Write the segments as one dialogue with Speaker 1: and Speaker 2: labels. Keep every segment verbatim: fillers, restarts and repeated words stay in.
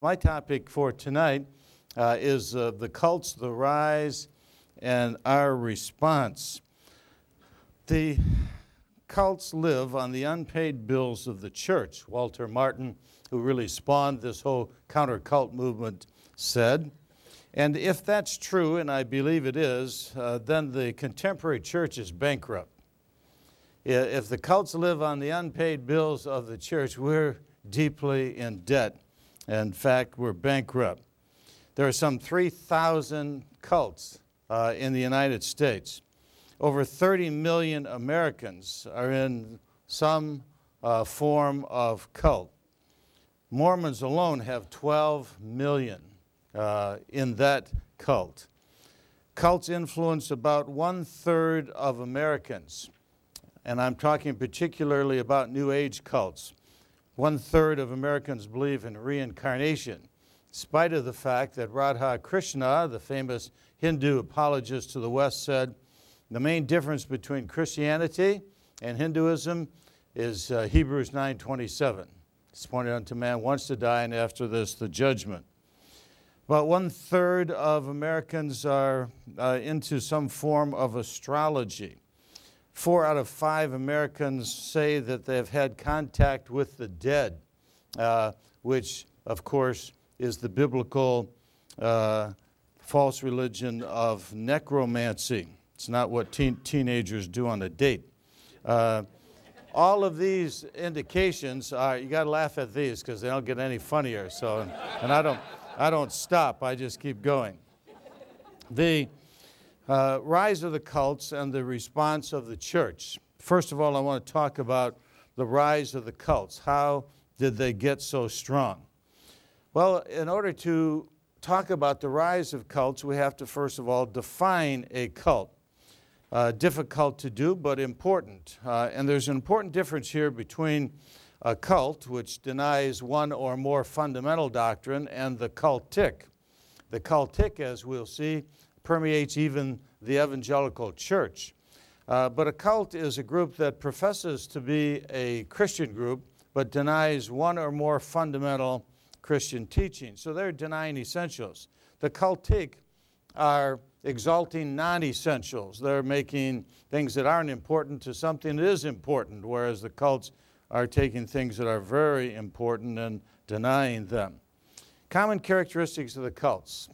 Speaker 1: My topic for tonight uh, is uh, the cults, the rise, and our response. The cults live on the unpaid bills of the church. Walter Martin, who really spawned this whole counter-cult movement, said. And if that's true, and I believe it is, uh, then the contemporary church is bankrupt. If the cults live on the unpaid bills of the church, we're deeply in debt. In fact, we're bankrupt. There are some three thousand cults uh, in the United States. Over thirty million Americans are in some uh, form of cult. Mormons alone have twelve million uh, in that cult. Cults influence about one-third of Americans, and I'm talking particularly about New Age cults. One-third of Americans believe in reincarnation, in spite of the fact that Radha Krishna, the famous Hindu apologist to the West, said the main difference between Christianity and Hinduism is uh, Hebrews nine twenty-seven. It's pointed unto man once to die, and after this, the judgment. About one-third of Americans are uh, into some form of astrology. Four out of five Americans say that they've had contact with the dead, uh, which, of course, is the biblical uh, false religion of necromancy. It's not what teen- teenagers do on a date. Uh, all of these indications are, you got to laugh at these because they don't get any funnier. So, and I don't, I don't stop. I just keep going. The Uh, rise of the cults and the response of the church. First of all, I want to talk about the rise of the cults. How did they get so strong? Well, in order to talk about the rise of cults, we have to first of all define a cult. Uh, difficult to do, but important. Uh, and there's an important difference here between a cult, which denies one or more fundamental doctrine, and the cultic. The cultic, as we'll see, permeates even the evangelical church. Uh, but a cult is a group that professes to be a Christian group, but denies one or more fundamental Christian teachings. So they're denying essentials. The cultic are exalting non-essentials. They're making things that aren't important to something that is important, whereas the cults are taking things that are very important and denying them. Common characteristics of the cults.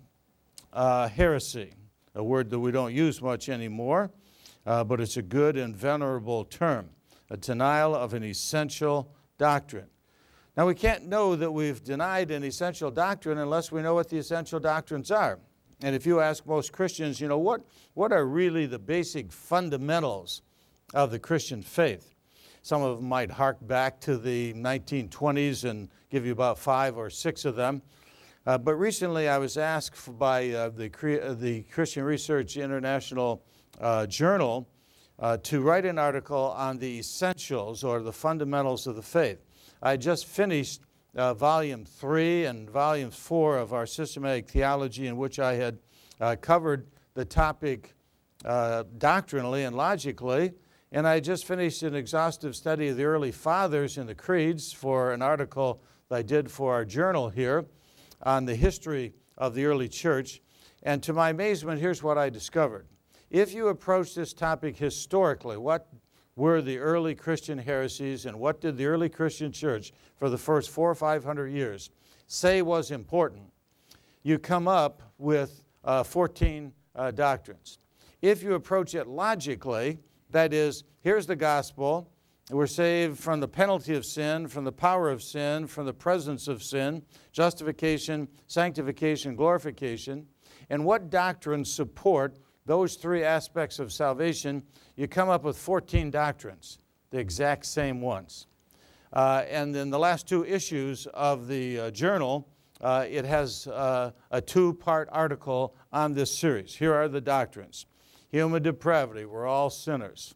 Speaker 1: Uh, heresy, a word that we don't use much anymore, uh, but it's a good and venerable term, a denial of an essential doctrine. Now, we can't know that we've denied an essential doctrine unless we know what the essential doctrines are. And if you ask most Christians, you know, what, what are really the basic fundamentals of the Christian faith? Some of them might hark back to the nineteen twenties and give you about five or six of them. Uh, but recently I was asked by uh, the, uh, the Christian Research International uh, Journal uh, to write an article on the essentials or the fundamentals of the faith. I just finished uh, volume three and volume four of our systematic theology, in which I had uh, covered the topic uh, doctrinally and logically. And I just finished an exhaustive study of the early fathers in the creeds for an article that I did for our journal here on the history of the early church. And to my amazement, here's what I discovered. If you approach this topic historically, what were the early Christian heresies and what did the early Christian church for the first four or five hundred years say was important, you come up with uh, fourteen uh, doctrines. If you approach it logically, that is, here's the gospel, we're saved from the penalty of sin, from the power of sin, from the presence of sin, justification, sanctification, glorification. And what doctrines support those three aspects of salvation? You come up with fourteen doctrines, the exact same ones. Uh, and in the last two issues of the uh, journal, uh, it has uh, a two-part article on this series. Here are the doctrines. Human depravity, we're all sinners.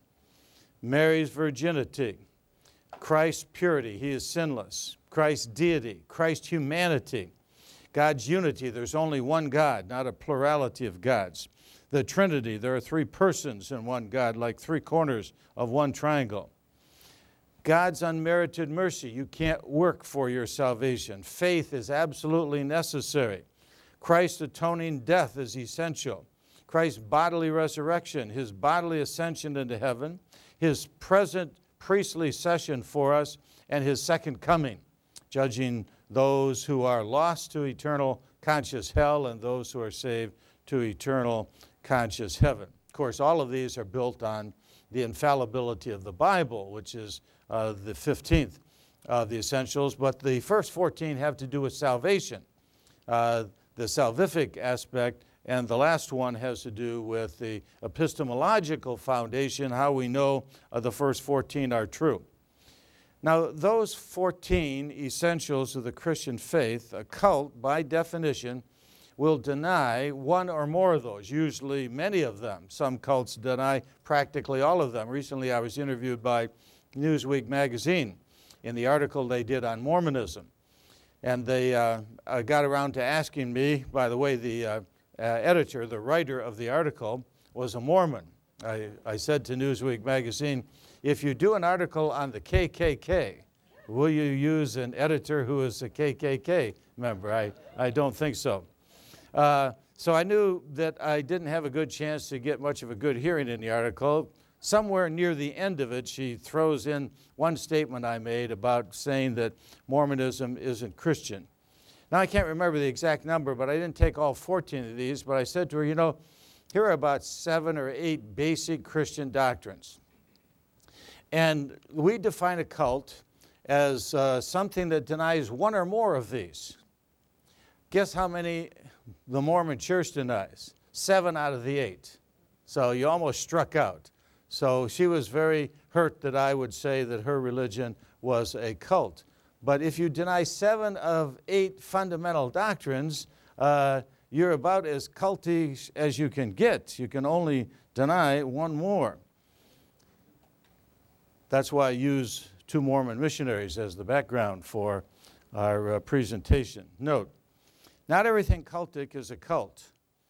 Speaker 1: Mary's virginity, Christ's purity, he is sinless. Christ's deity, Christ's humanity, God's unity, there's only one God, not a plurality of gods. The Trinity, there are three persons in one God, like three corners of one triangle. God's unmerited mercy. You can't work for your salvation. Faith is absolutely necessary. Christ's atoning death is essential. Christ's bodily resurrection, his bodily ascension into heaven, his present priestly session for us, and his second coming, judging those who are lost to eternal conscious hell and those who are saved to eternal conscious heaven. Of course, all of these are built on the infallibility of the Bible, which is uh, the fifteenth of the essentials, but the first fourteen have to do with salvation, uh, the salvific aspect, and the last one has to do with the epistemological foundation, how we know uh, the first fourteen are true. Now, those fourteen essentials of the Christian faith, a cult, by definition, will deny one or more of those, usually many of them. Some cults deny practically all of them. Recently, I was interviewed by Newsweek magazine in the article they did on Mormonism. And they uh, uh, got around to asking me, by the way, the uh, uh, editor, the writer of the article, was a Mormon. I, I said to Newsweek magazine, if you do an article on the K K K, will you use an editor who is a K K K member? I, I don't think so. Uh, so I knew that I didn't have a good chance to get much of a good hearing in the article. Somewhere near the end of it, she throws in one statement I made about saying that Mormonism isn't Christian. Now, I can't remember the exact number, but I didn't take all fourteen of these, but I said to her, you know, here are about seven or eight basic Christian doctrines. And we define a cult as uh, something that denies one or more of these. Guess how many the Mormon Church denies? Seven out of the eight. So you almost struck out. So she was very hurt that I would say that her religion was a cult. But if you deny seven of eight fundamental doctrines, uh, you're about as cultish as you can get. You can only deny one more. That's why I use two Mormon missionaries as the background for our uh, presentation. Note, not everything cultic is a cult.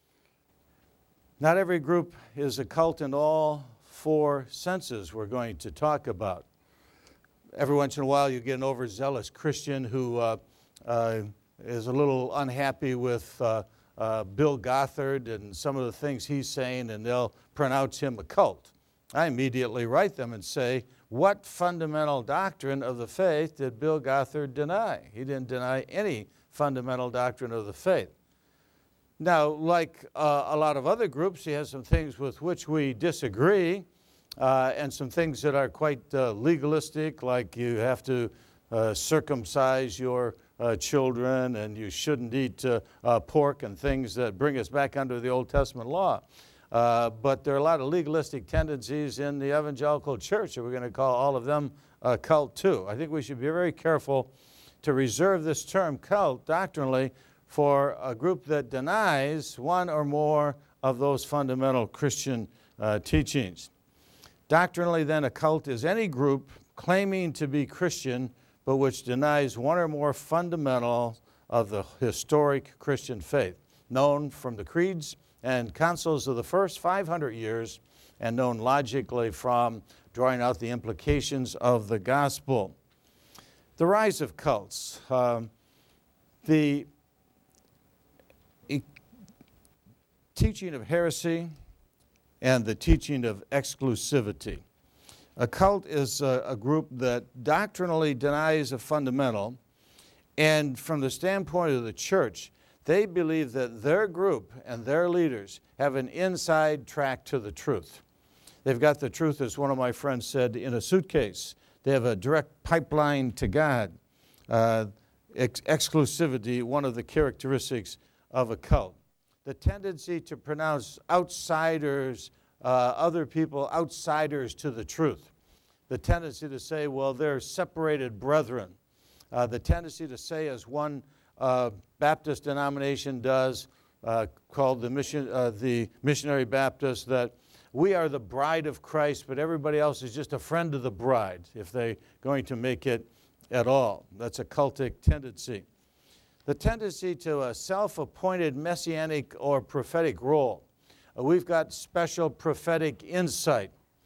Speaker 1: Not every group is a cult in all four senses we're going to talk about. Every once in a while you get an overzealous Christian who uh, uh, is a little unhappy with uh, uh, Bill Gothard and some of the things he's saying, and they'll pronounce him a cult. I immediately write them and say, what fundamental doctrine of the faith did Bill Gothard deny? He didn't deny any fundamental doctrine of the faith. Now, like uh, a lot of other groups, he has some things with which we disagree, uh, and some things that are quite uh, legalistic, like you have to uh, circumcise your uh, children, and you shouldn't eat uh, uh, pork, and things that bring us back under the Old Testament law. Uh, but there are a lot of legalistic tendencies in the evangelical church, and we're going to call all of them a cult too. I think we should be very careful to reserve this term cult doctrinally for a group that denies one or more of those fundamental Christian uh, teachings. Doctrinally, then, a cult is any group claiming to be Christian, but which denies one or more fundamental of the historic Christian faith, known from the creeds and councils of the first five hundred years, and known logically from drawing out the implications of the gospel. The rise of cults. Um, the e- teaching of heresy and the teaching of exclusivity. A cult is a, a group that doctrinally denies a fundamental, and from the standpoint of the church, they believe that their group and their leaders have an inside track to the truth. They've got the truth, as one of my friends said, in a suitcase. They have a direct pipeline to God. Uh, ex- exclusivity, one of the characteristics of a cult. The tendency to pronounce outsiders, uh, other people, outsiders to the truth. The tendency to say, well, they're separated brethren. Uh, the tendency to say, as one uh, Baptist denomination does, uh, called the, mission, uh, the Missionary Baptist, that we are the bride of Christ, but everybody else is just a friend of the bride, if they're going to make it at all. That's a cultic tendency. The tendency to a self-appointed messianic or prophetic role. Uh, we've got special prophetic insight.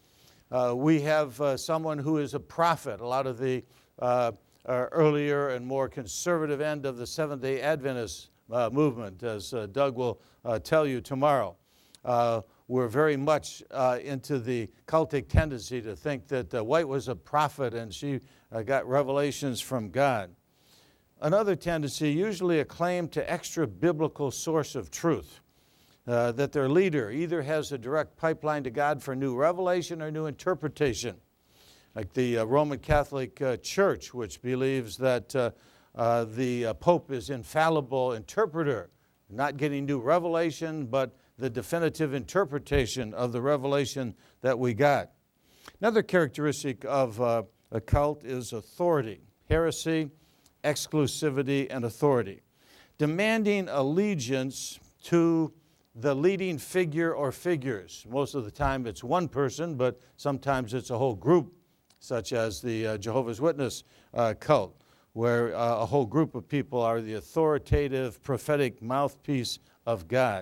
Speaker 1: Uh, we have uh, someone who is a prophet. A lot of the uh, earlier and more conservative end of the Seventh-day Adventist uh, movement, as uh, Doug will uh, tell you tomorrow. Uh, we're very much uh, into the cultic tendency to think that uh, White was a prophet and she uh, got revelations from God. Another tendency, usually a claim to extra biblical source of truth, uh, that their leader either has a direct pipeline to God for new revelation or new interpretation. Like the uh, Roman Catholic uh, Church, which believes that uh, uh, the uh, Pope is infallible interpreter, not getting new revelation, but the definitive interpretation of the revelation that we got. Another characteristic of uh, a cult is authority, heresy, exclusivity, and authority. Demanding allegiance to the leading figure or figures. Most of the time it's one person, but sometimes it's a whole group, such as the uh, Jehovah's Witness uh, cult, where uh, a whole group of people are the authoritative, prophetic mouthpiece of God.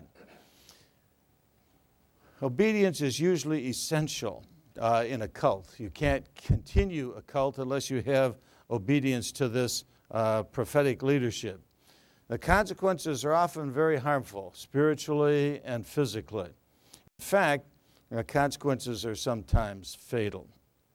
Speaker 1: Obedience is usually essential uh, in a cult. You can't continue a cult unless you have obedience to this uh, prophetic leadership. The consequences are often very harmful, spiritually and physically. In fact, the consequences are sometimes fatal.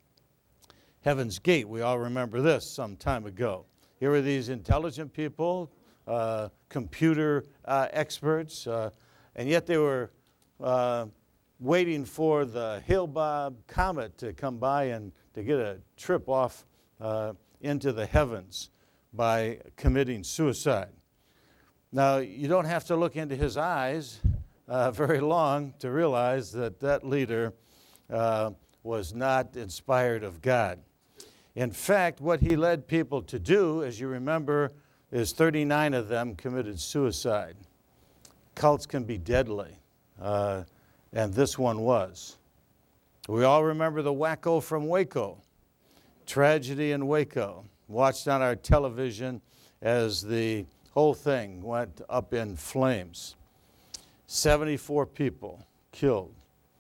Speaker 1: Heaven's Gate, we all remember this some time ago. Here were these intelligent people, uh, computer uh, experts, uh, and yet they were uh, waiting for the Hale-Bopp comet to come by and to get a trip off uh, into the heavens by committing suicide. Now, you don't have to look into his eyes uh, very long to realize that that leader uh, was not inspired of God. In fact, what he led people to do, as you remember, is thirty-nine of them committed suicide. Cults can be deadly, uh, and this one was. We all remember the wacko from Waco, tragedy in Waco, watched on our television as the whole thing went up in flames. seventy-four people killed.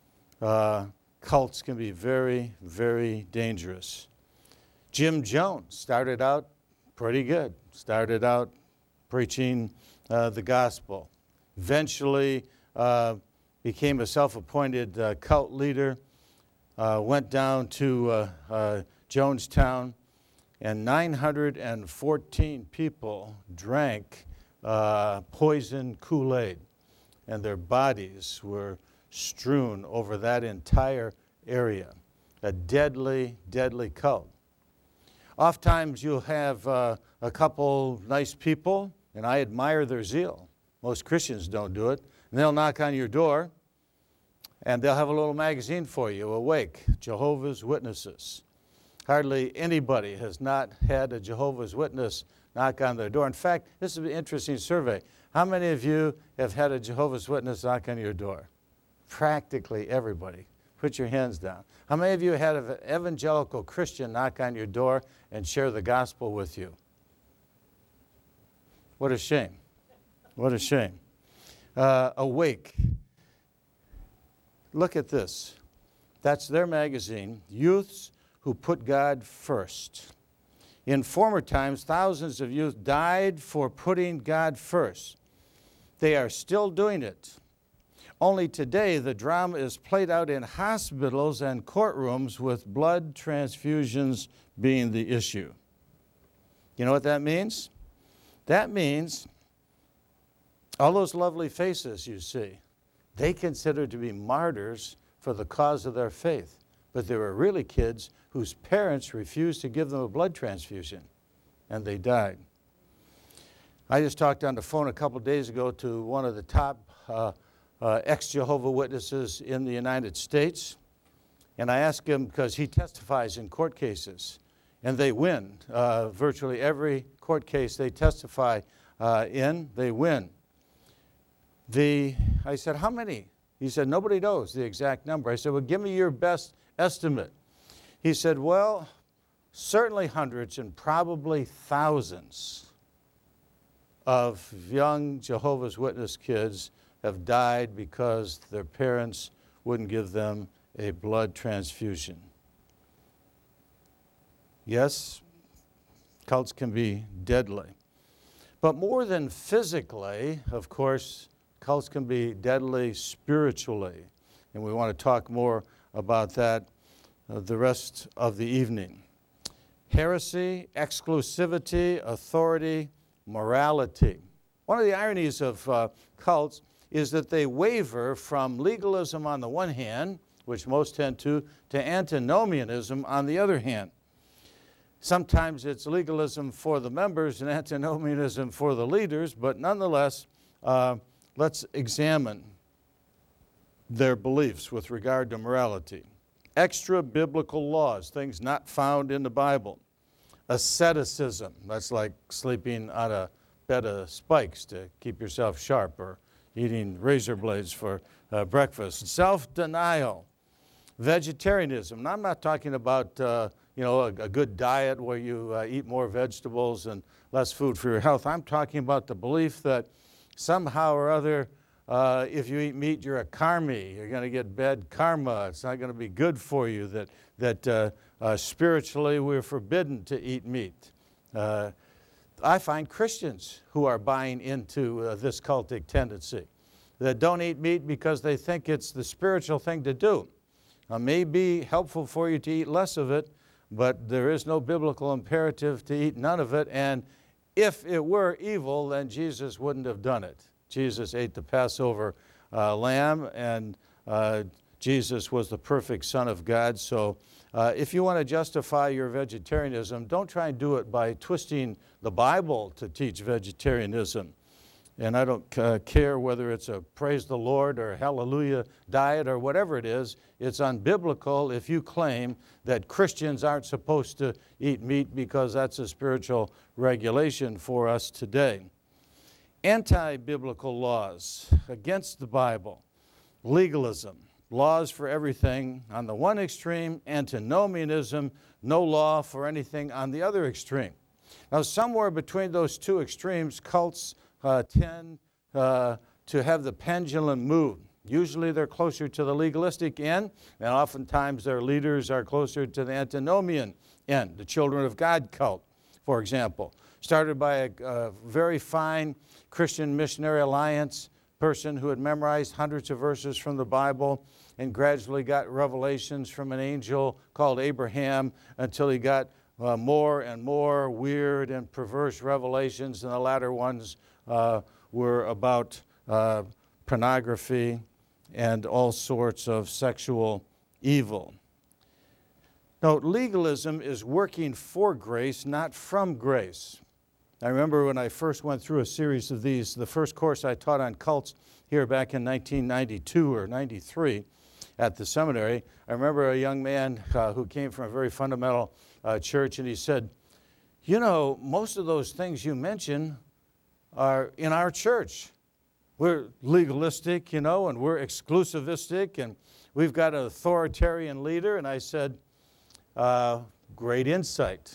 Speaker 1: Uh, cults can be very, very dangerous. Jim Jones started out pretty good, started out preaching uh, the gospel. Eventually uh, became a self-appointed uh, cult leader, uh, went down to uh, uh, Jonestown, and nine hundred fourteen people drank uh, poison Kool-Aid, and their bodies were strewn over that entire area. A deadly, deadly cult. Oftentimes you'll have uh, a couple nice people, and I admire their zeal. Most Christians don't do it. And they'll knock on your door, and they'll have a little magazine for you, Awake, Jehovah's Witnesses. Hardly anybody has not had a Jehovah's Witness knock on their door. In fact, this is an interesting survey. How many of you have had a Jehovah's Witness knock on your door? Practically everybody. Put your hands down. How many of you had an evangelical Christian knock on your door and share the gospel with you? What a shame. What a shame. Uh, Awake. Look at this. That's their magazine, Youths Who Put God First. In former times, thousands of youth died for putting God first. They are still doing it. Only today, the drama is played out in hospitals and courtrooms with blood transfusions being the issue. You know what that means? That means all those lovely faces you see, they consider to be martyrs for the cause of their faith. But there were really kids whose parents refused to give them a blood transfusion, and they died. I just talked on the phone a couple days ago to one of the top uh, uh, ex-Jehovah Witnesses in the United States, and I asked him, because he testifies in court cases, and they win. Uh, virtually every court case they testify uh, in, they win. The, I said, how many? He said, nobody knows the exact number. I said, well, give me your best estimate. He said, well, certainly hundreds and probably thousands of young Jehovah's Witness kids have died because their parents wouldn't give them a blood transfusion. Yes, cults can be deadly. But more than physically, of course, cults can be deadly spiritually. And we want to talk more about that uh, the rest of the evening. Heresy, exclusivity, authority, morality. One of the ironies of uh, cults is that they waver from legalism on the one hand, which most tend to, to antinomianism on the other hand. Sometimes it's legalism for the members and antinomianism for the leaders, but nonetheless, uh, let's examine their beliefs with regard to morality. Extra biblical laws, things not found in the Bible. Asceticism, that's like sleeping on a bed of spikes to keep yourself sharp, or eating razor blades for uh, breakfast. Self-denial. Vegetarianism. And I'm not talking about uh, you know, a, a good diet where you uh, eat more vegetables and less food for your health. I'm talking about the belief that somehow or other, uh, if you eat meat, you're a karmi. You're going to get bad karma. It's not going to be good for you. That, that uh, uh, spiritually we're forbidden to eat meat. Uh, I find Christians who are buying into uh, this cultic tendency, that don't eat meat because they think it's the spiritual thing to do. It may be helpful for you to eat less of it, but there is no biblical imperative to eat none of it. And if it were evil, then Jesus wouldn't have done it. Jesus ate the Passover uh, lamb, and uh, Jesus was the perfect Son of God. So uh, if you want to justify your vegetarianism, don't try and do it by twisting the Bible to teach vegetarianism. And I don't uh, care whether it's a praise the Lord or hallelujah diet or whatever it is. It's unbiblical if you claim that Christians aren't supposed to eat meat because that's a spiritual regulation for us today. Anti-biblical laws against the Bible. Legalism. Laws for everything on the one extreme. Antinomianism. No law for anything on the other extreme. Now, somewhere between those two extremes, cults Uh, tend uh, to have the pendulum move. Usually they're closer to the legalistic end, and oftentimes their leaders are closer to the antinomian end. The Children of God cult, for example, started by a, a very fine Christian Missionary Alliance person who had memorized hundreds of verses from the Bible and gradually got revelations from an angel called Abraham until he got uh, more and more weird and perverse revelations, and the latter ones Uh, were about uh, pornography and all sorts of sexual evil. Now, legalism is working for grace, not from grace. I remember when I first went through a series of these, the first course I taught on cults here back in nineteen ninety-two or ninety-three at the seminary. I remember a young man uh, who came from a very fundamental uh, church, and he said, you know, most of those things you mention are in our church. We're legalistic, you know, and we're exclusivistic, and we've got an authoritarian leader. And I said, uh, great insight,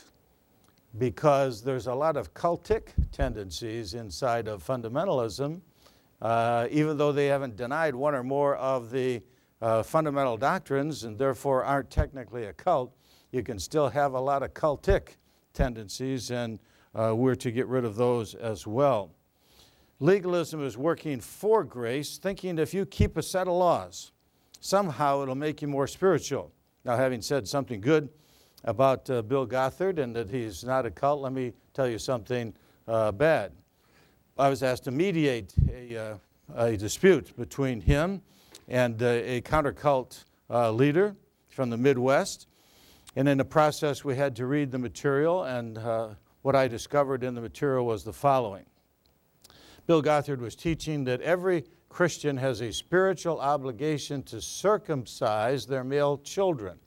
Speaker 1: because there's a lot of cultic tendencies inside of fundamentalism. Uh, even though they haven't denied one or more of the uh, fundamental doctrines and therefore aren't technically a cult, you can still have a lot of cultic tendencies, and Uh, we're to get rid of those as well. Legalism is working for grace, thinking if you keep a set of laws, somehow it'll make you more spiritual. Now, having said something good about uh, Bill Gothard and that he's not a cult, let me tell you something uh, bad. I was asked to mediate a, uh, a dispute between him and uh, a counter-cult uh, leader from the Midwest. And in the process, we had to read the material, and uh, what I discovered in the material was the following. Bill Gothard was teaching that every Christian has a spiritual obligation to circumcise their male children,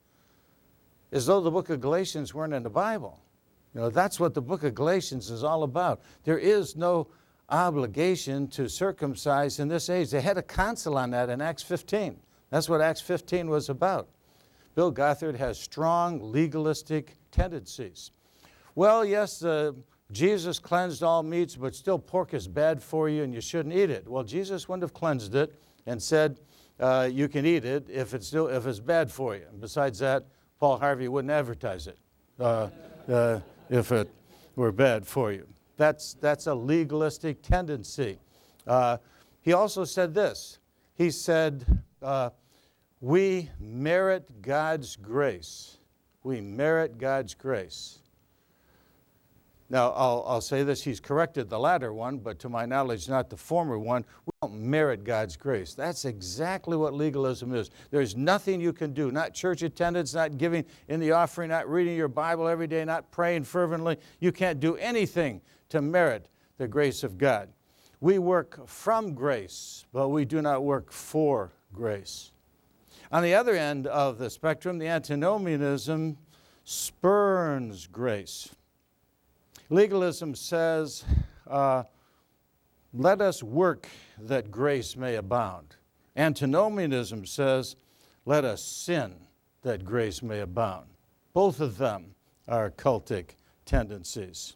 Speaker 1: as though the book of Galatians weren't in the Bible. You know, that's what the book of Galatians is all about. There is no obligation to circumcise in this age. They had a council on that in Acts fifteen. That's what Acts fifteen was about. Bill Gothard has strong legalistic tendencies. Well, yes, uh, Jesus cleansed all meats, but still pork is bad for you and you shouldn't eat it. Well, Jesus wouldn't have cleansed it and said, uh, you can eat it if it's, still, if it's bad for you. And besides that, Paul Harvey wouldn't advertise it uh, uh, if it were bad for you. That's, that's a legalistic tendency. Uh, he also said this. He said, uh, we merit God's grace. We merit God's grace. Now, I'll, I'll say this, he's corrected the latter one, but to my knowledge, not the former one. We don't merit God's grace. That's exactly what legalism is. There's nothing you can do, not church attendance, not giving in the offering, not reading your Bible every day, not praying fervently. You can't do anything to merit the grace of God. We work from grace, but we do not work for grace. On the other end of the spectrum, the antinomianism spurns grace. Legalism says, uh, let us work that grace may abound. Antinomianism says, let us sin that grace may abound. Both of them are cultic tendencies.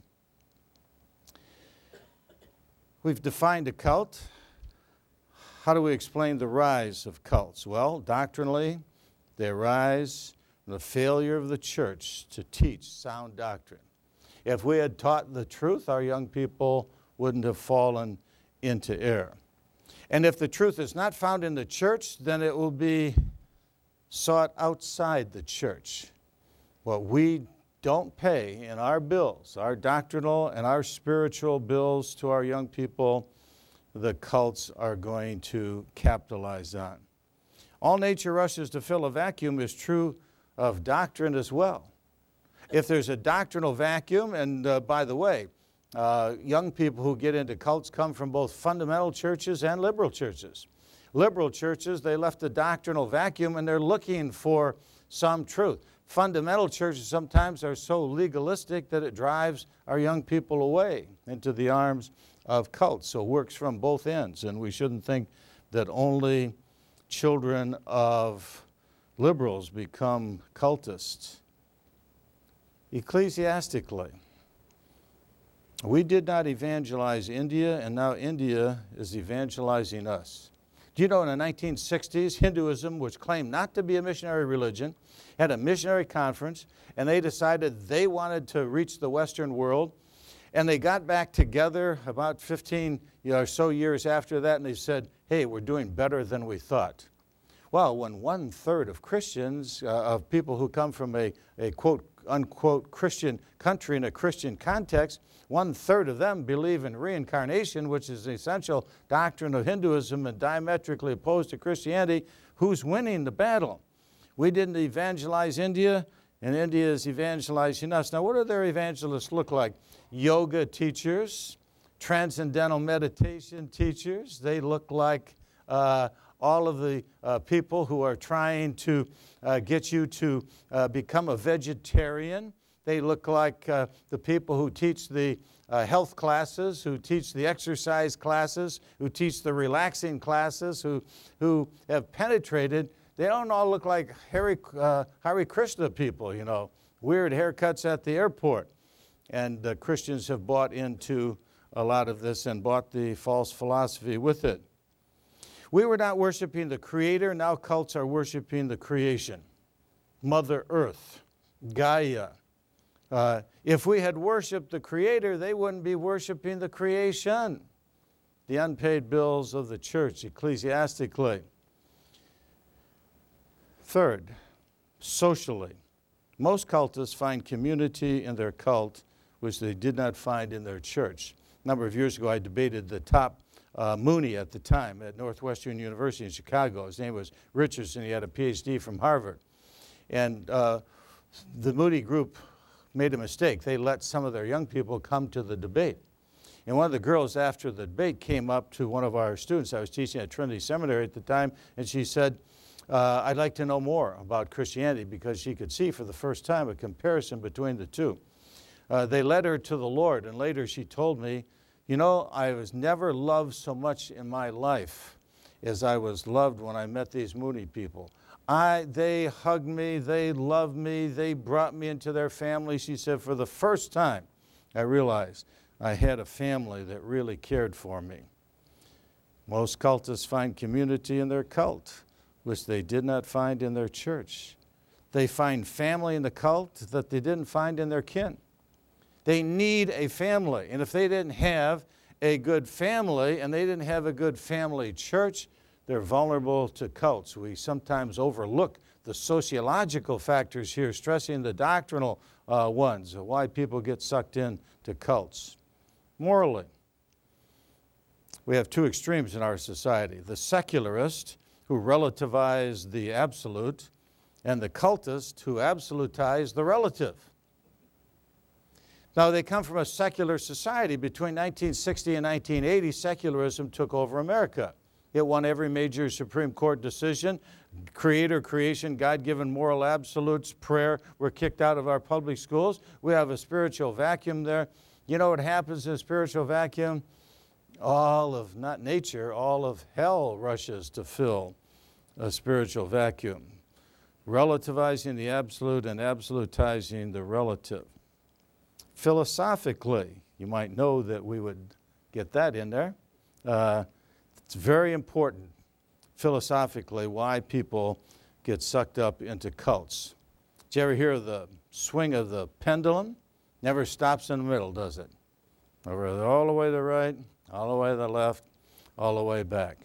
Speaker 1: We've defined a cult. How do we explain the rise of cults? Well, doctrinally, they arise from the failure of the church to teach sound doctrine. If we had taught the truth, our young people wouldn't have fallen into error. And if the truth is not found in the church, then it will be sought outside the church. What we don't pay in our bills, our doctrinal and our spiritual bills to our young people, the cults are going to capitalize on. All nature rushes to fill a vacuum is true of doctrine as well. If there's a doctrinal vacuum, and uh, by the way, uh, young people who get into cults come from both fundamental churches and liberal churches. Liberal churches, they left the doctrinal vacuum and they're looking for some truth. Fundamental churches sometimes are so legalistic that it drives our young people away into the arms of cults. So it works from both ends, and we shouldn't think that only children of liberals become cultists. Ecclesiastically, we did not evangelize India, and now India is evangelizing us. Do you know in the nineteen sixties, Hinduism, which claimed not to be a missionary religion, had a missionary conference, and they decided they wanted to reach the Western world, and they got back together about fifteen or so years after that, and they said, hey, we're doing better than we thought. Well, when one-third of Christians, uh, of people who come from a, a quote, unquote, Christian country in a Christian context, one-third of them believe in reincarnation, which is an essential doctrine of Hinduism and diametrically opposed to Christianity, who's winning the battle? We didn't evangelize India, and India is evangelizing us. Now, what do their evangelists look like? Yoga teachers, transcendental meditation teachers. They look like uh, all of the uh, people who are trying to uh, get you to uh, become a vegetarian. They look like uh, the people who teach the uh, health classes, who teach the exercise classes, who teach the relaxing classes, who, who have penetrated. They don't all look like Hare, uh, Hare Krishna people, you know, weird haircuts at the airport. And uh, Christians have bought into a lot of this and bought the false philosophy with it. We were not worshiping the Creator. Now cults are worshiping the creation. Mother Earth, Gaia. Uh, if we had worshiped the Creator, they wouldn't be worshiping the creation. The unpaid bills of the church, ecclesiastically. Third, socially. Most cultists find community in their cult, which they did not find in their church. A number of years ago, I debated the top uh, Mooney at the time at Northwestern University in Chicago. His name was Richardson. He had a P H D from Harvard. And uh, the Mooney group made a mistake. They let some of their young people come to the debate. And one of the girls after the debate came up to one of our students. I was teaching at Trinity Seminary at the time, and she said, uh, I'd like to know more about Christianity, because she could see for the first time a comparison between the two. Uh, they led her to the Lord, and later she told me, you know, I was never loved so much in my life as I was loved when I met these Mooney people. I, they hugged me, they loved me, they brought me into their family. She said, for the first time, I realized I had a family that really cared for me. Most cultists find community in their cult. which they did not find in their church. They find family in the cult that they didn't find in their kin. They need a family, and if they didn't have a good family and they didn't have a good family church, they're vulnerable to cults. We sometimes overlook the sociological factors here, stressing the doctrinal uh, ones, why people get sucked into cults. Morally, we have two extremes in our society: the secularist, who relativize the absolute, and the cultist, who absolutize the relative. Now, they come from a secular society. Between nineteen sixty and nineteen eighty, secularism took over America. It won every major Supreme Court decision. Creator, creation, God-given moral absolutes, prayer were kicked out of our public schools. We have a spiritual vacuum there. You know what happens in a spiritual vacuum? All of, not nature, all of hell rushes to fill a spiritual vacuum, relativizing the absolute and absolutizing the relative. Philosophically, you might know that we would get that in there. Uh, it's very important, philosophically, why people get sucked up into cults. Did you ever hear of the swing of the pendulum? Never stops in the middle, does it? Over all the way to the right, all the way to the left, all the way back.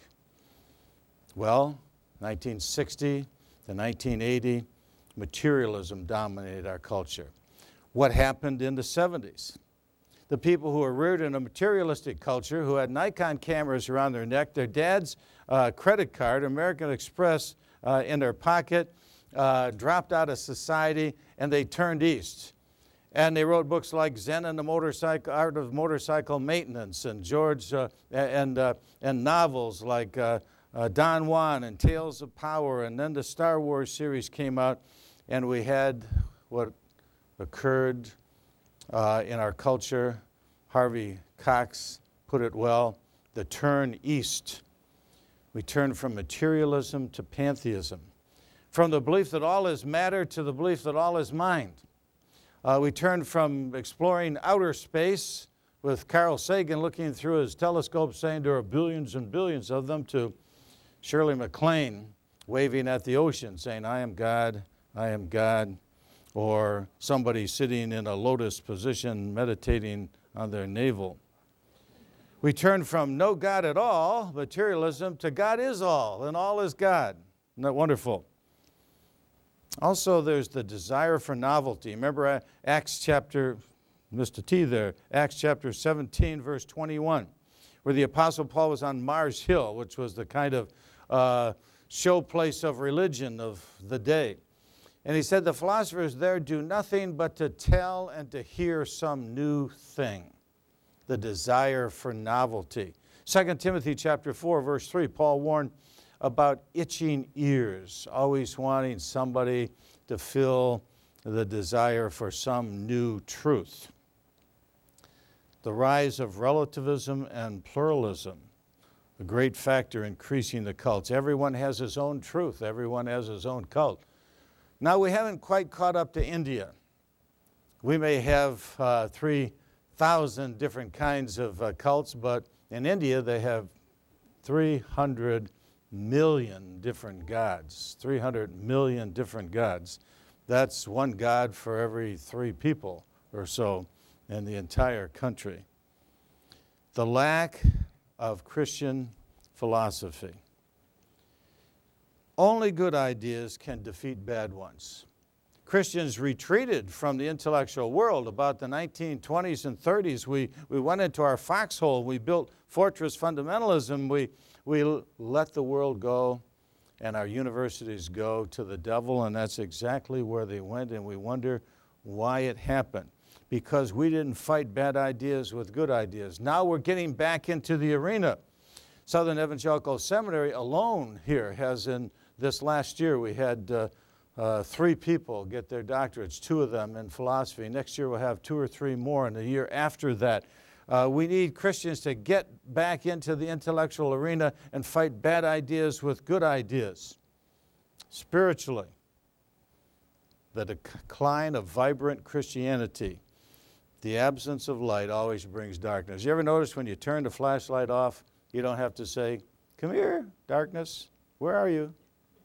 Speaker 1: Well, nineteen sixty to nineteen eighty, materialism dominated our culture. What happened in the seventies? The people who were reared in a materialistic culture, who had Nikon cameras around their neck, their dad's uh, credit card, American Express, uh, in their pocket, uh, dropped out of society, and they turned east. And they wrote books like Zen and the Motorcycle, Art of Motorcycle Maintenance, and George, uh, and, uh, and novels like uh, uh, Don Juan and Tales of Power, and then the Star Wars series came out, and we had what occurred uh, in our culture. Harvey Cox put it well, the turn east. We turn from materialism to pantheism, from the belief that all is matter to the belief that all is mind. Uh, we turn from exploring outer space with Carl Sagan looking through his telescope saying there are billions and billions of them, to Shirley MacLaine waving at the ocean saying, I am God, I am God, or somebody sitting in a lotus position meditating on their navel. We turn from no God at all, materialism, to God is all, and all is God. Isn't that wonderful? Also, there's the desire for novelty. Remember Acts chapter, Mister T there, Acts chapter seventeen, verse twenty-one, where the Apostle Paul was on Mars Hill, which was the kind of uh, showplace of religion of the day. And he said, the philosophers there do nothing but to tell and to hear some new thing. The desire for novelty. Second Timothy chapter four, verse three, Paul warned about itching ears, always wanting somebody to fill the desire for some new truth. The rise of relativism and pluralism, a great factor increasing the cults. Everyone has his own truth. Everyone has his own cult. Now, we haven't quite caught up to India. We may have uh, three thousand different kinds of uh, cults, but in India they have three hundred million different gods. three hundred million different gods. That's one god for every three people or so in the entire country. The lack of Christian philosophy. Only good ideas can defeat bad ones. Christians retreated from the intellectual world. About the nineteen twenties and thirties, we, we went into our foxhole. We built fortress fundamentalism. We, we let the world go and our universities go to the devil, and that's exactly where they went, and we wonder why it happened. Because we didn't fight bad ideas with good ideas. Now we're getting back into the arena. Southern Evangelical Seminary alone here has, in this last year, we had uh, uh, three people get their doctorates, two of them in philosophy. Next year we'll have two or three more, and the year after that. Uh, we need Christians to get back into the intellectual arena and fight bad ideas with good ideas. Spiritually, the decline of vibrant Christianity, the absence of light always brings darkness. You ever notice when you turn the flashlight off, you don't have to say, come here, darkness, where are you?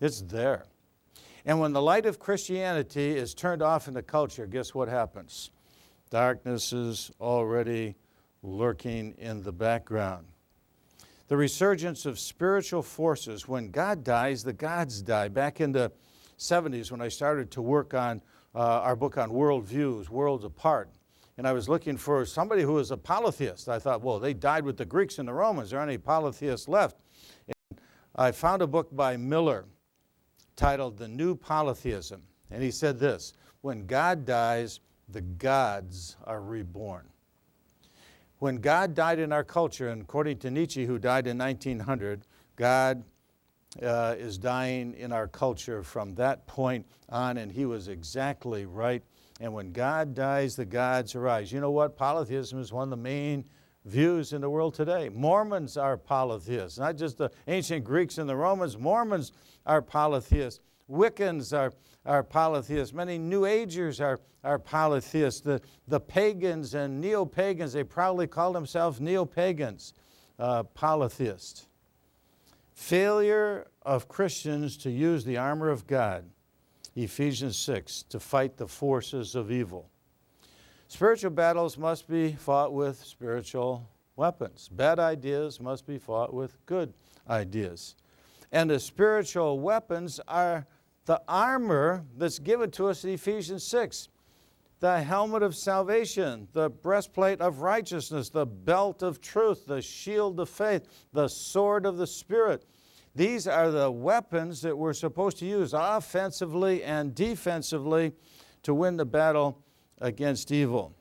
Speaker 1: It's there. And when the light of Christianity is turned off in the culture, guess what happens? Darkness is already lurking in the background. The resurgence of spiritual forces. When God dies, the gods die. Back in the seventies, when I started to work on uh, our book on worldviews, Worlds Apart, and I was looking for somebody who was a polytheist. I thought, well, they died with the Greeks and the Romans. There aren't any polytheists left. And I found a book by Miller titled The New Polytheism. And he said this: when God dies, the gods are reborn. When God died in our culture, and according to Nietzsche, who died in nineteen hundred, God uh, is dying in our culture from that point on, and he was exactly right. And when God dies, the gods arise. You know what? Polytheism is one of the main views in the world today. Mormons are polytheists, not just the ancient Greeks and the Romans. Mormons are polytheists. Wiccans are, are polytheists. Many New Agers are, are polytheists. The, the pagans and neo-pagans, they proudly call themselves neo-pagans, uh, polytheists. Failure of Christians to use the armor of God, Ephesians six, to fight the forces of evil. Spiritual battles must be fought with spiritual weapons. Bad ideas must be fought with good ideas. And the spiritual weapons are the armor that's given to us in Ephesians six. The helmet of salvation, the breastplate of righteousness, the belt of truth, the shield of faith, the sword of the Spirit. These are the weapons that we're supposed to use offensively and defensively to win the battle against evil.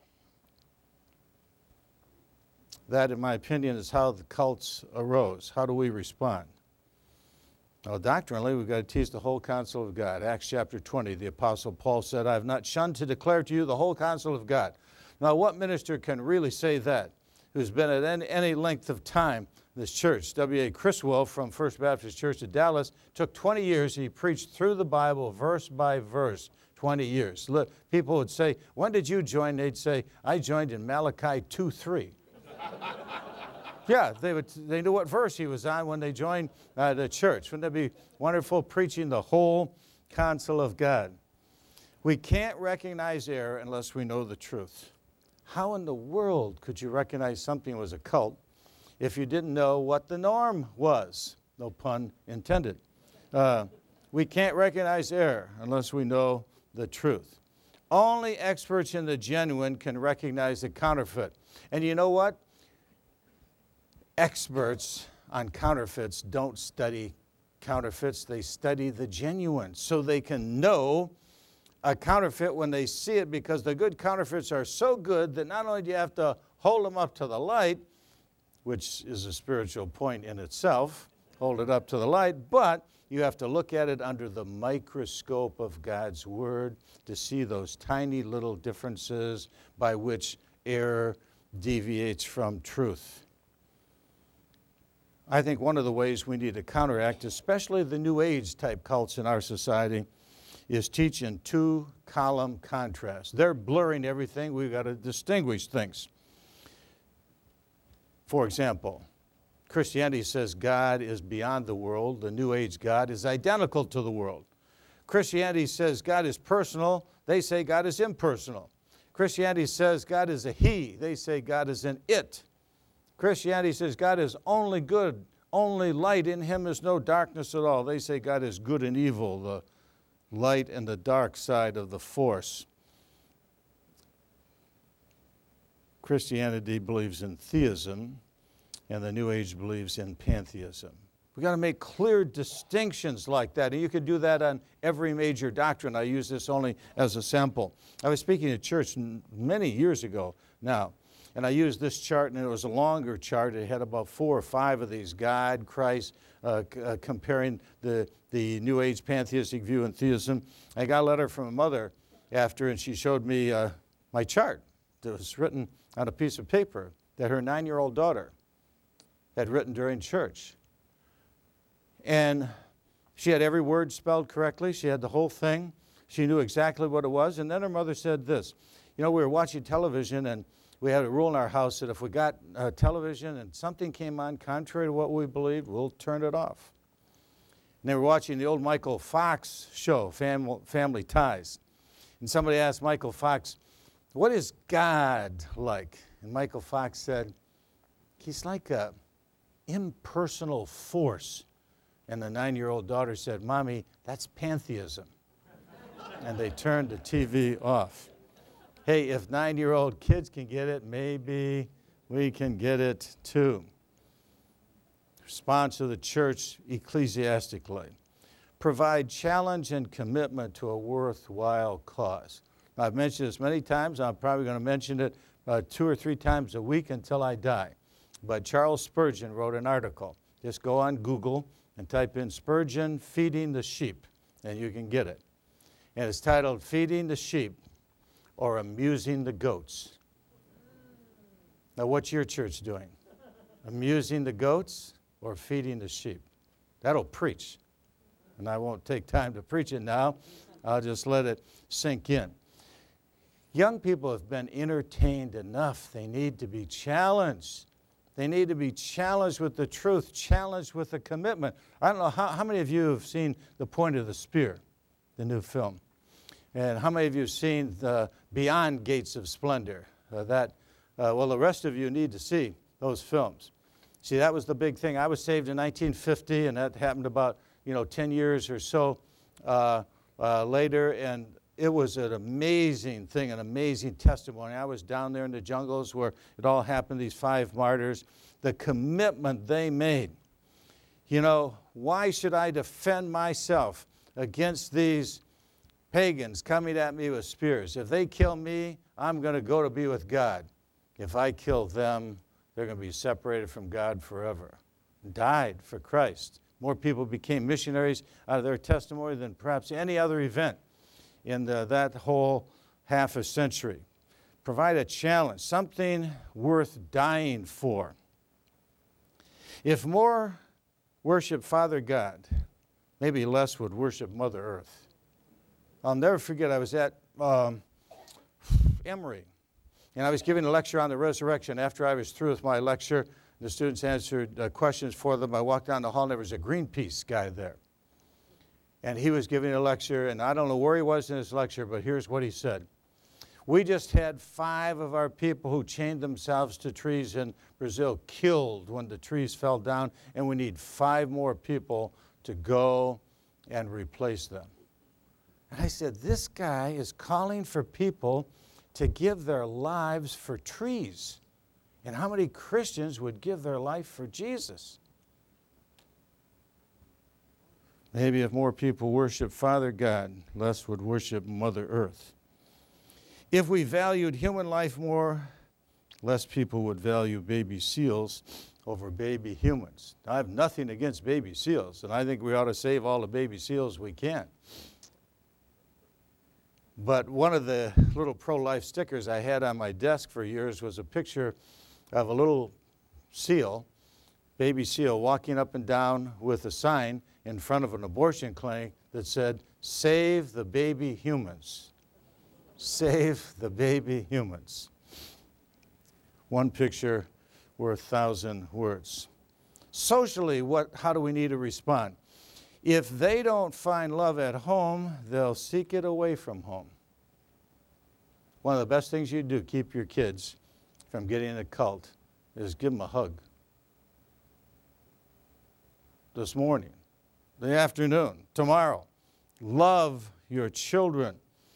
Speaker 1: That, in my opinion, is how the cults arose. How do we respond? Well, doctrinally, we've got to teach the whole counsel of God. Acts chapter twenty, the Apostle Paul said, I have not shunned to declare to you the whole counsel of God. Now, what minister can really say that, who's been at any, any length of time in this church? W A Criswell from First Baptist Church of Dallas took twenty years. He preached through the Bible verse by verse, twenty years. Look, people would say, when did you join? They'd say, I joined in Malachi two three. Yeah, they would. They knew what verse he was on when they joined uh, the church. Wouldn't that be wonderful, preaching the whole counsel of God? We can't recognize error unless we know the truth. How in the world could you recognize something was a cult if you didn't know what the norm was? No pun intended. Uh, we can't recognize error unless we know the truth. Only experts in the genuine can recognize the counterfeit. And you know what? Experts on counterfeits don't study counterfeits. They study the genuine so they can know a counterfeit when they see it, because the good counterfeits are so good that not only do you have to hold them up to the light, which is a spiritual point in itself, hold it up to the light, but you have to look at it under the microscope of God's Word to see those tiny little differences by which error deviates from truth. I think one of the ways we need to counteract, especially the New Age type cults in our society, is teach in two-column contrast. They're blurring everything. We've got to distinguish things. For example, Christianity says God is beyond the world. The New Age God is identical to the world. Christianity says God is personal. They say God is impersonal. Christianity says God is a he. They say God is an it. Christianity says God is only good, only light. In him is no darkness at all. They say God is good and evil, the light and the dark side of the force. Christianity believes in theism, and the New Age believes in pantheism. We've got to make clear distinctions like that, and you could do that on every major doctrine. I use this only as a sample. I was speaking at church many years ago now, and I used this chart, and it was a longer chart. It had about four or five of these, God, Christ, uh, c- uh, comparing the, the New Age pantheistic view and theism. I got a letter from a mother after, and she showed me uh, my chart that was written on a piece of paper that her nine-year-old daughter had written during church. And she had every word spelled correctly. She had the whole thing. She knew exactly what it was. And then her mother said this. You know, we were watching television, and we had a rule in our house that if we got uh, television and something came on contrary to what we believed, we'll turn it off. And they were watching the old Michael Fox show, Fam- Family Ties. And somebody asked Michael Fox, what is God like? And Michael Fox said, he's like a impersonal force. And the nine-year-old daughter said, Mommy, that's pantheism. And they turned the T V off. Hey, if nine-year-old kids can get it, maybe we can get it too. Response of the church ecclesiastically. Provide challenge and commitment to a worthwhile cause. Now, I've mentioned this many times. I'm probably going to mention it uh, two or three times a week until I die. But Charles Spurgeon wrote an article. Just go on Google and type in Spurgeon feeding the sheep, and you can get it. And it's titled Feeding the Sheep or Amusing the Goats. Now, what's your church doing? Amusing the goats or feeding the sheep? That'll preach. And I won't take time to preach it now. I'll just let it sink in. Young people have been entertained enough. They need to be challenged. They need to be challenged with the truth, challenged with a commitment. I don't know, how, how many of you have seen The Point of the Spear, the new film? And how many of you have seen the Beyond Gates of Splendor? Uh, that, uh, well, the rest of you need to see those films. See, that was the big thing. I was saved in nineteen fifty, and that happened about, you know, ten years or so uh, uh, later, and it was an amazing thing, an amazing testimony. I was down there in the jungles where it all happened, these five martyrs, the commitment they made. You know, why should I defend myself against these pagans coming at me with spears? If they kill me, I'm going to go to be with God. If I kill them, they're going to be separated from God forever. Died for Christ. More people became missionaries out of their testimony than perhaps any other event in the, that whole half a century. Provide a challenge, something worth dying for. If more worship Father God, maybe less would worship Mother Earth. I'll never forget, I was at um, Emory, and I was giving a lecture on the resurrection. After I was through with my lecture, the students answered uh, questions for them. I walked down the hall, and there was a Greenpeace guy there. And he was giving a lecture, and I don't know where he was in his lecture, but here's what he said. We just had five of our people who chained themselves to trees in Brazil killed when the trees fell down, and we need five more people to go and replace them. And I said, this guy is calling for people to give their lives for trees. And how many Christians would give their life for Jesus? Maybe if more people worship Father God, less would worship Mother Earth. If we valued human life more, less people would value baby seals over baby humans. Now, I have nothing against baby seals, and I think we ought to save all the baby seals we can. But one of the little pro-life stickers I had on my desk for years was a picture of a little seal, baby seal, walking up and down with a sign in front of an abortion clinic that said, "Save the baby humans. Save the baby humans." One picture worth a thousand words. Socially, what, how do we need to respond? If they don't find love at home, they'll seek it away from home. One of the best things you do, keep your kids from getting in a cult, is give them a hug. This morning, the afternoon, tomorrow. Love your children.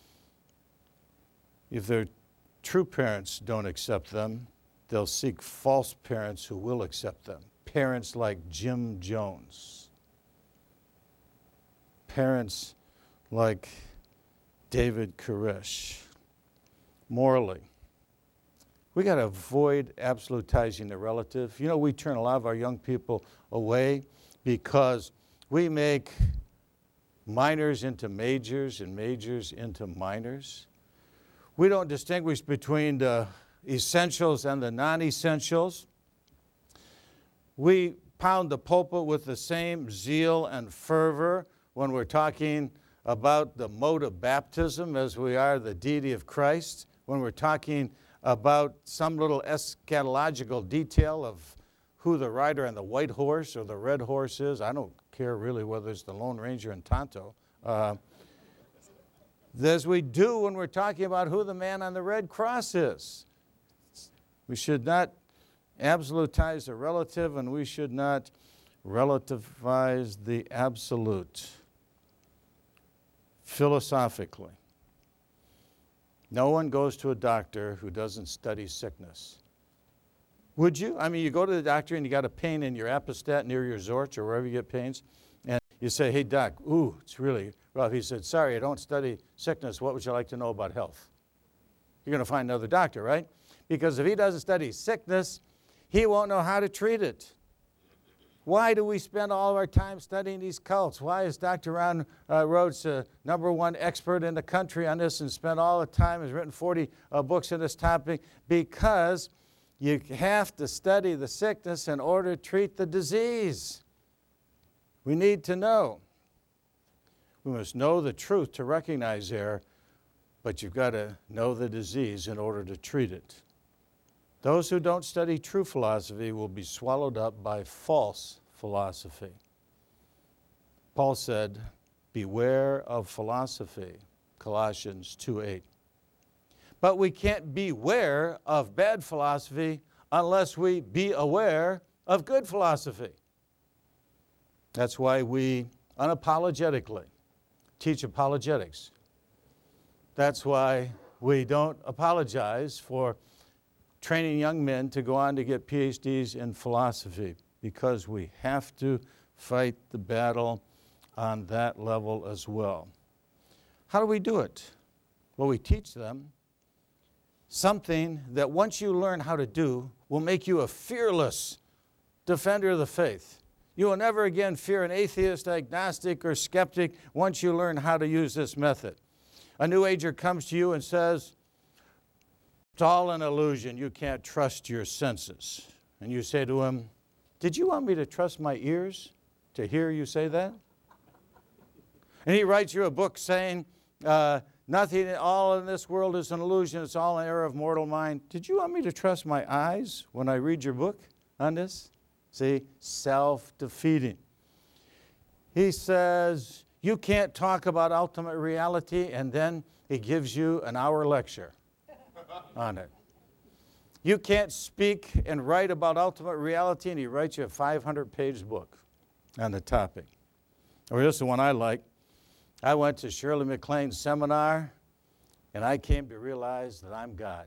Speaker 1: If their true parents don't accept them, they'll seek false parents who will accept them. Parents like Jim Jones. Parents like David Koresh. Morally, we got to avoid absolutizing the relative. You know, we turn a lot of our young people away because we make minors into majors and majors into minors. We don't distinguish between the essentials and the non-essentials. We pound the pulpit with the same zeal and fervor when we're talking about the mode of baptism as we are the deity of Christ, when we're talking about some little eschatological detail of who the rider on the white horse or the red horse is. I don't care really whether it's the Lone Ranger and Tonto. Uh, as we do when we're talking about who the man on the red cross is. We should not absolutize the relative, and we should not relativize the absolute. Philosophically, no one goes to a doctor who doesn't study sickness. Would you? I mean, you go to the doctor and you got a pain in your apostat near your Zorch or wherever you get pains, and you say, hey, doc, ooh, it's really rough. He said, sorry, I don't study sickness. What would you like to know about health? You're going to find another doctor, right? Because if he doesn't study sickness, he won't know how to treat it. Why do we spend all of our time studying these cults? Why is Doctor Ron uh, Rhodes the number one expert in the country on this and spent all the time, has written forty uh, books on this topic? Because you have to study the sickness in order to treat the disease. We need to know. We must know the truth to recognize error, but you've got to know the disease in order to treat it. Those who don't study true philosophy will be swallowed up by false philosophy. Paul said, beware of philosophy, Colossians two eight. But we can't beware of bad philosophy unless we be aware of good philosophy. That's why we unapologetically teach apologetics. That's why we don't apologize for training young men to go on to get P H Ds in philosophy, because we have to fight the battle on that level as well. How do we do it? Well, we teach them something that once you learn how to do will make you a fearless defender of the faith. You will never again fear an atheist, agnostic, or skeptic once you learn how to use this method. A New Ager comes to you and says, it's all an illusion. You can't trust your senses. And you say to him, did you want me to trust my ears to hear you say that? And he writes you a book saying, uh, nothing at all in this world is an illusion. It's all an error of mortal mind. Did you want me to trust my eyes when I read your book on this? See, self-defeating. He says, you can't talk about ultimate reality, and then he gives you an hour lecture on it. You can't speak and write about ultimate reality, and he writes you a five hundred page book on the topic. Or this is the one I like. I went to Shirley MacLaine's seminar, and I came to realize that I'm God,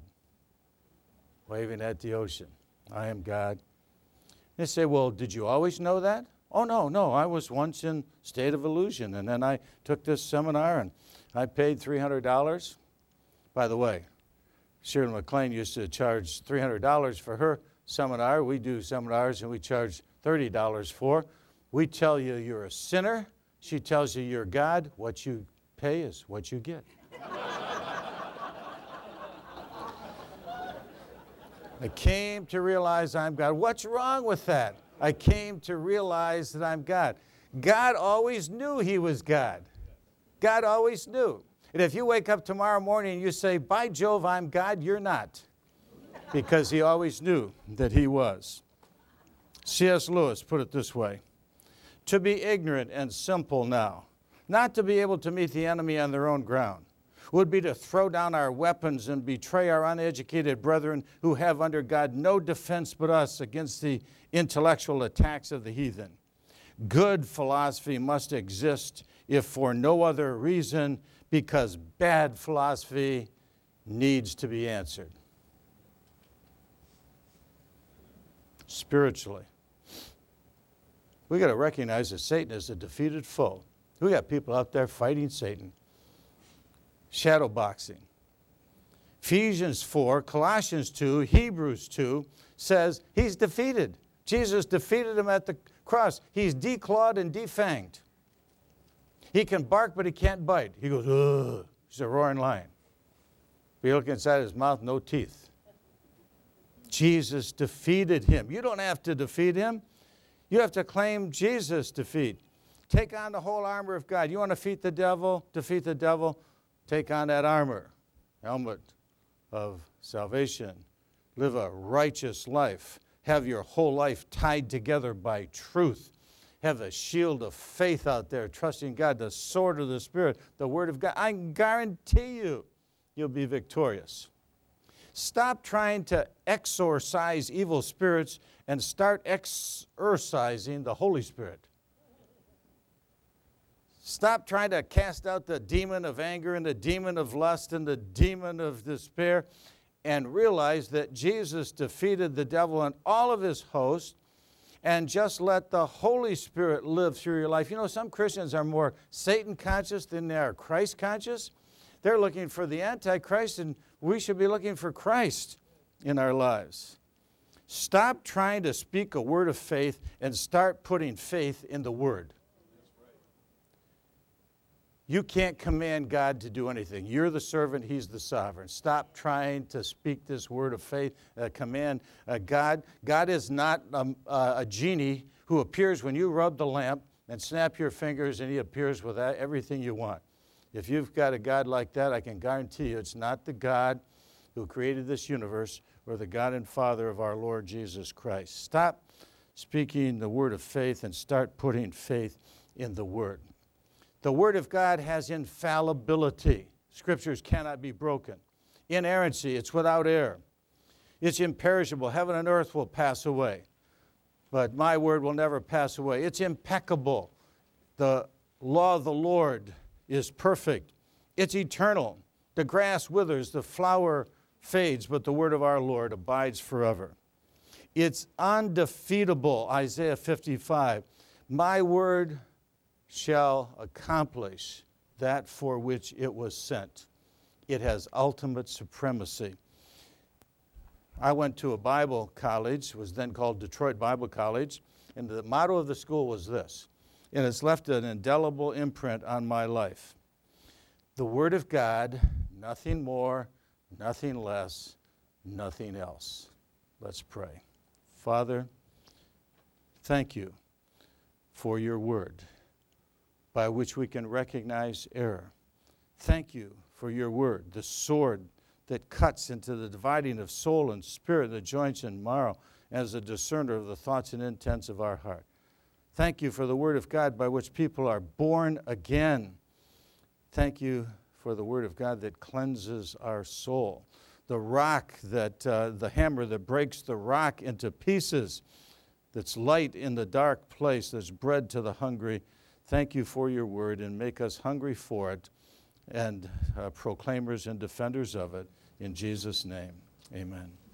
Speaker 1: waving at the ocean. I am God. They say, well, did you always know that? Oh, no, no, I was once in state of illusion, and then I took this seminar, and I paid three hundred dollars. By the way, Shirley MacLaine used to charge three hundred dollars for her seminar. We do seminars, and we charge thirty dollars for. We tell you you're a sinner. She tells you you're God. What you pay is what you get. I came to realize I'm God. What's wrong with that? I came to realize that I'm God. God always knew he was God. God always knew. And if you wake up tomorrow morning and you say, by Jove, I'm God, you're not. Because he always knew that he was. C S Lewis put it this way: to be ignorant and simple now, not to be able to meet the enemy on their own ground, would be to throw down our weapons and betray our uneducated brethren who have under God no defense but us against the intellectual attacks of the heathen. Good philosophy must exist, if for no other reason, because bad philosophy needs to be answered. Spiritually, we got to recognize that Satan is a defeated foe. We got people out there fighting Satan. Shadow boxing. Ephesians four, Colossians two, Hebrews two says he's defeated. Jesus defeated him at the cross. He's declawed and defanged. He can bark, but he can't bite. He goes, ugh. He's a roaring lion. If you look inside his mouth, no teeth. Jesus defeated him. You don't have to defeat him. You have to claim Jesus' defeat. Take on the whole armor of God. You want to defeat the devil? Defeat the devil? Take on that armor, helmet of salvation. Live a righteous life. Have your whole life tied together by truth. have a shield of faith out there, trusting God, the sword of the Spirit, the Word of God, I guarantee you, you'll be victorious. Stop trying to exorcise evil spirits and start exorcising the Holy Spirit. Stop trying to cast out the demon of anger and the demon of lust and the demon of despair, and realize that Jesus defeated the devil and all of his hosts, and just let the Holy Spirit live through your life. You know, some Christians are more Satan conscious than they are Christ conscious. They're looking for the Antichrist, and we should be looking for Christ in our lives. Stop trying to speak a word of faith and start putting faith in the Word. You can't command God to do anything. You're the servant, He's the sovereign. Stop trying to speak this word of faith, uh, command uh, God. God is not um, uh, a genie who appears when you rub the lamp and snap your fingers and He appears with everything you want. If you've got a God like that, I can guarantee you it's not the God who created this universe or the God and Father of our Lord Jesus Christ. Stop speaking the word of faith and start putting faith in the Word. The Word of God has infallibility. Scriptures cannot be broken. Inerrancy, it's without error. It's imperishable. Heaven and earth will pass away, but my word will never pass away. It's impeccable. The law of the Lord is perfect. It's eternal. The grass withers, the flower fades, but the word of our Lord abides forever. It's undefeatable, Isaiah fifty-five. My word shall accomplish that for which it was sent. It has ultimate supremacy. I went to a Bible college, it was then called Detroit Bible College, and the motto of the school was this, and it's left an indelible imprint on my life. The Word of God, nothing more, nothing less, nothing else. Let's pray. Father, thank you for your Word, by which we can recognize error. Thank you for your word, the sword that cuts into the dividing of soul and spirit, the joints and marrow, as a discerner of the thoughts and intents of our heart. Thank you for the word of God by which people are born again. Thank you for the word of God that cleanses our soul. The rock that, uh, the hammer that breaks the rock into pieces, that's light in the dark place, that's bread to the hungry. Thank you for your word, and make us hungry for it and uh, proclaimers and defenders of it. In Jesus' name, amen.